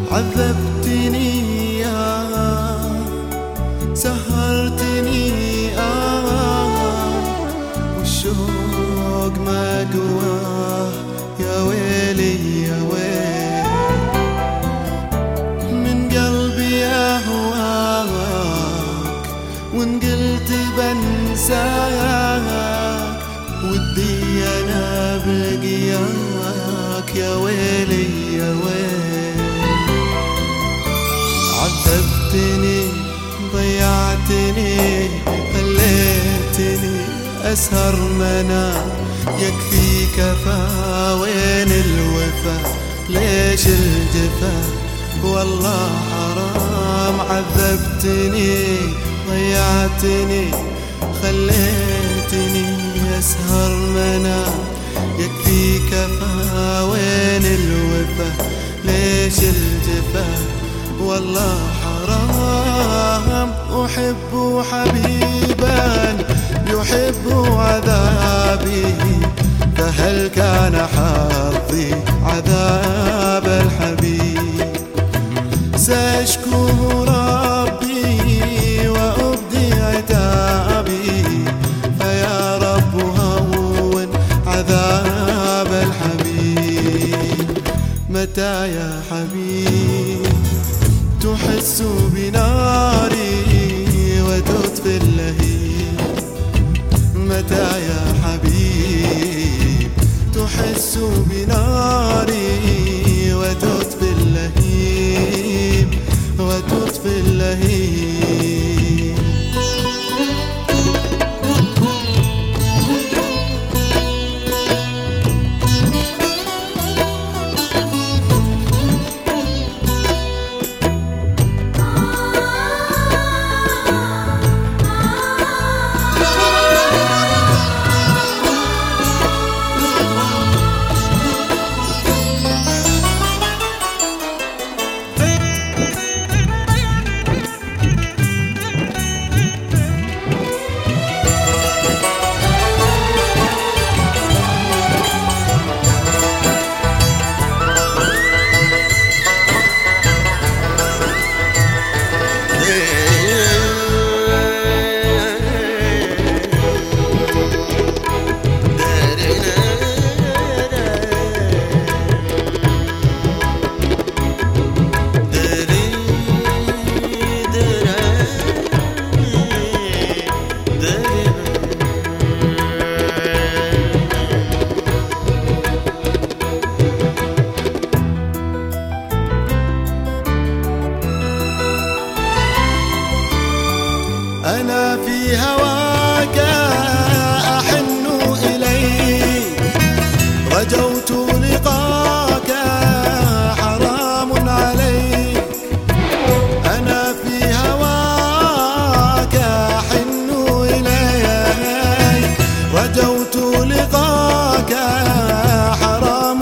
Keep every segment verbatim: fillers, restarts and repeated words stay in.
عذبتني آه سهرتني آه والشوق ما قواه يا ويلي يا ويلي من قلبي أهواك وإن قلت بنساك ودي أنا بلقياك يا ويلي يا ويلي عذبتني ضيعتني خليتني أسهر منام يكفي كفا وين الوفا ليش الجفا والله حرام عذبتني ضيعتني خليتني أسهر منام يكفي كفا وين الوفا ليش الجفا والله حرام أحب حبيبا يحب عذابي فهل كان حظي عذاب الحبيب سأشكو ربي وأبدي عتابي فيا رب هون عذاب الحبيب متى يا حبيب تحس بناري وتطفي اللهيب متى يا حبيب تحس بناري وتطفي اللهيب وتطفي اللهيب أنا في هواك أحن إليك رجوت لقاك حرام عليك أنا في هواك أحن إليك رجوت لقاك حرام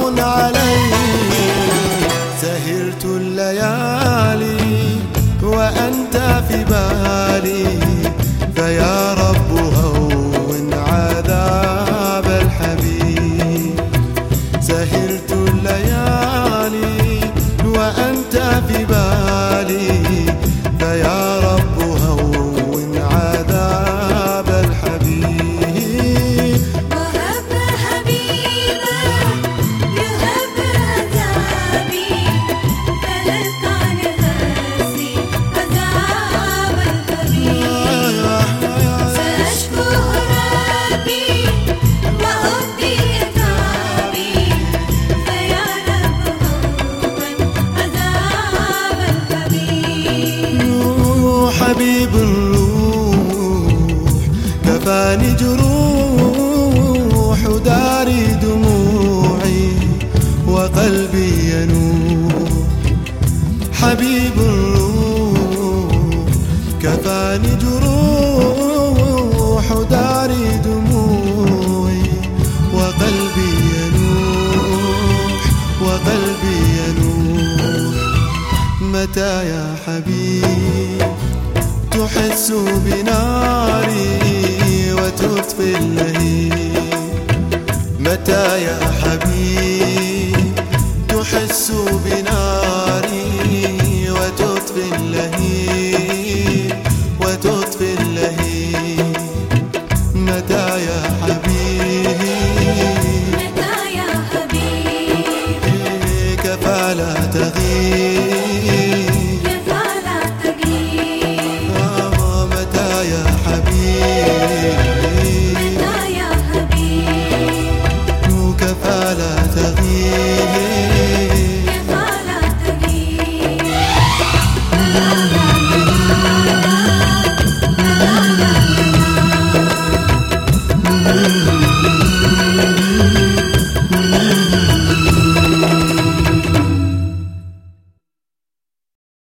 عليك سهرت الليالي وأنت في بالي فيا رب هون عذاب الحبيب سهرت الليالي وأنت في بالي فيا رب هون عذاب الحبيب وهب حبيبا يهب عذابي فهل كان هاسي عذاب الحبيب سأشكو ربي وأبدي عتابي فيا رب هون عذاب الحبيب حبيب الروح كفاني جروح داري دموعي وقلبي ينوح حبيب الروح كفاني جروح داري دموعي وقلبي ينوح وقلبي ينوح متى يا حبيب تحس بناري وتطفي اللهيب متى يا حبيب تحس بناري يا